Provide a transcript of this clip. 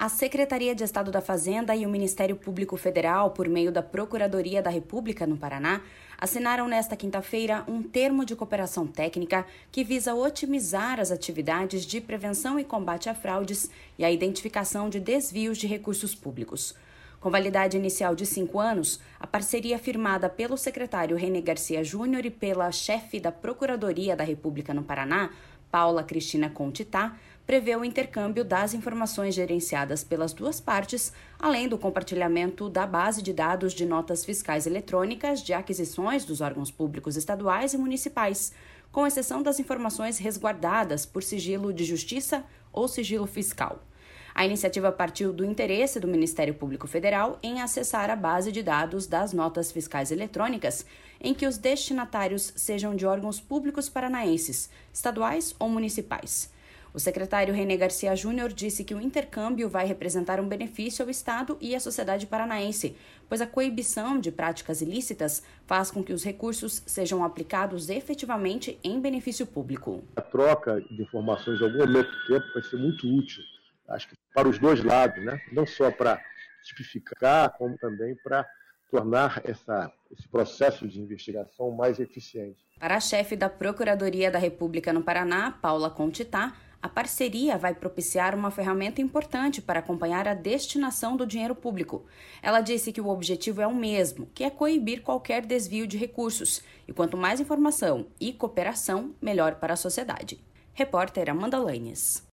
A Secretaria de Estado da Fazenda e o Ministério Público Federal, por meio da Procuradoria da República no Paraná, assinaram nesta quinta-feira um termo de cooperação técnica que visa otimizar as atividades de prevenção e combate a fraudes e a identificação de desvios de recursos públicos. Com validade inicial de 5 anos, a parceria firmada pelo secretário René Garcia Júnior e pela chefe da Procuradoria da República no Paraná, Paula Cristina Contitá, prevê o intercâmbio das informações gerenciadas pelas duas partes, além do compartilhamento da base de dados de notas fiscais eletrônicas de aquisições dos órgãos públicos estaduais e municipais, com exceção das informações resguardadas por sigilo de justiça ou sigilo fiscal. A iniciativa partiu do interesse do Ministério Público Federal em acessar a base de dados das notas fiscais eletrônicas, em que os destinatários sejam de órgãos públicos paranaenses, estaduais ou municipais. O secretário René Garcia Júnior disse que o intercâmbio vai representar um benefício ao Estado e à sociedade paranaense, pois a coibição de práticas ilícitas faz com que os recursos sejam aplicados efetivamente em benefício público. A troca de informações em algum momento do tempo vai ser muito útil, acho que para os dois lados, né? Não só para tipificar, como também para tornar esse processo de investigação mais eficiente. Para a chefe da Procuradoria da República no Paraná, Paula Contitá, a parceria vai propiciar uma ferramenta importante para acompanhar a destinação do dinheiro público. Ela disse que o objetivo é o mesmo, que é coibir qualquer desvio de recursos. E quanto mais informação e cooperação, melhor para a sociedade. Repórter Amanda Lanes.